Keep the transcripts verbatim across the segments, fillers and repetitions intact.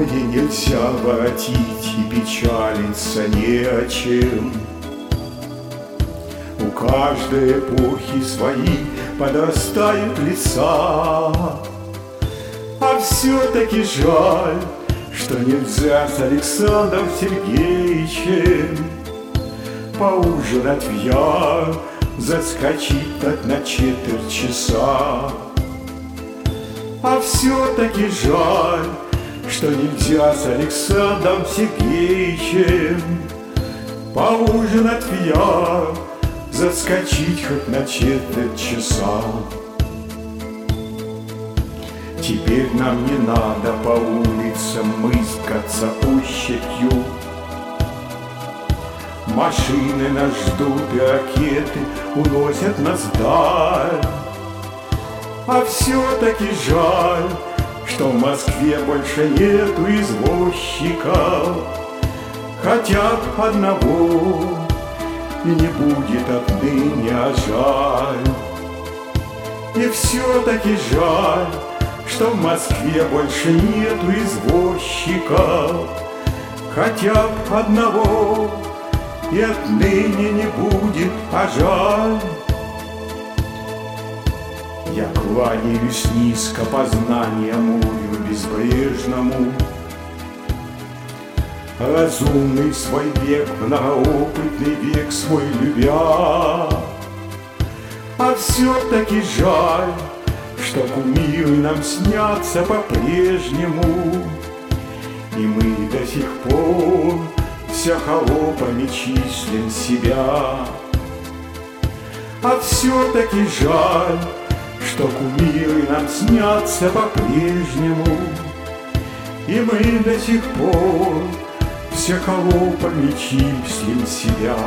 Былое нельзя воротить и печалиться не о чем. У каждой эпохи свои подрастают леса, а все-таки жаль, что нельзя с Александром Сергеевичем поужинать в яр, заскочить так на четверть часа. А все-таки жаль, что нельзя с Александром Сергеевичем поужинать в яр, заскочить хоть на четверть часа. Теперь нам не надо по улицам мыскаться ощупью. Машины нас ждут и ракеты уносят нас вдаль. А все-таки жаль, что в Москве больше нету извозчиков, хотя б одного, и не будет отныне, а жаль. И все-таки жаль, что в Москве больше нету извозчиков, хотя б одного, и отныне не будет, а жаль. Я кланяюсь низко познания морю безбрежному, разумный свой век, многоопытный век свой любя. А все-таки жаль, что кумиры нам снятся по-прежнему, и мы до сих пор вся холопами числим себя. А все-таки жаль, что кумиры нам снятся по-прежнему, и мы до сих пор все холопами числим себя.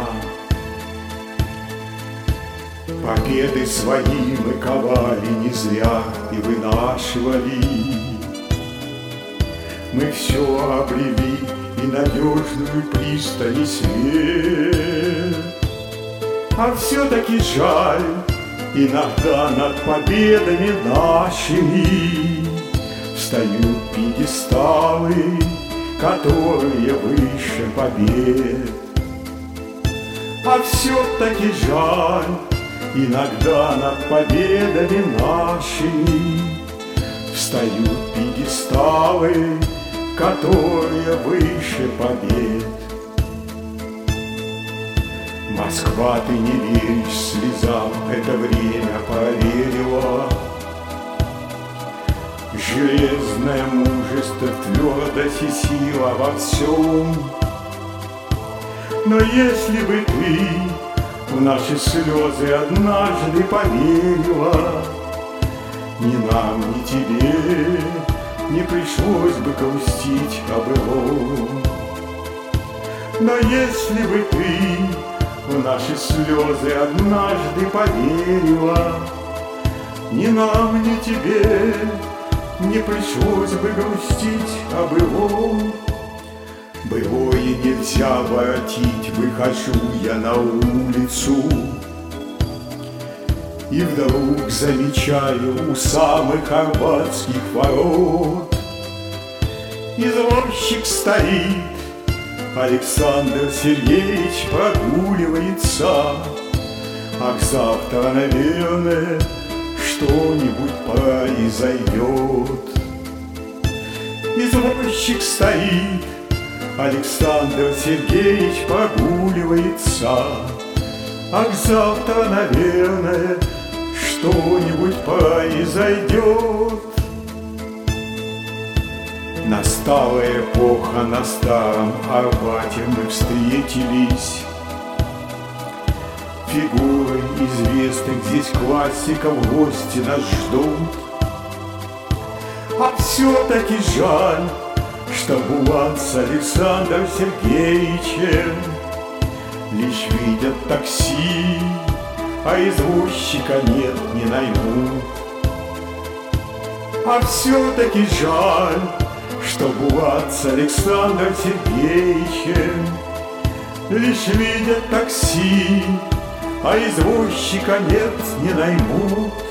Победы свои мы ковали не зря и вынашивали. Мы все обрели и надежную пристань и свет. А все-таки жаль, иногда над победами нашими встают пьедесталы, которые выше побед. А все-таки жаль, иногда над победами нашими встают пьедесталы, которые выше побед. Москва, ты не веришь слезам, это время проверила. Железное мужество, твердость и сила во всем. Но если бы ты в наши слезы однажды поверила, ни нам, ни тебе не пришлось бы грустить о былом. Но если бы ты в наши слезы однажды поверила, ни нам, ни тебе не пришлось бы грустить о былом. Былое нельзя воротить, выхожу я на улицу, и вдруг замечаю у самых арбатских ворот извозчик стоит, Александр Сергеевич прогуливается. Ах, завтра, наверное, что-нибудь произойдет. Извозчик стоит, Александр Сергеевич прогуливается. Ах, завтра, наверное, что-нибудь произойдет. Настала эпоха, на старом Арбате мы встретились. Фигуры известных здесь классиков в гости нас ждут. А все-таки жаль, что Булат с Александром Сергеевичем лишь видят такси, а извозчика нет, не наймут. А все-таки жаль, что Булат с Александром Сергеевичем лишь видят такси, а извозчика нет, не наймут.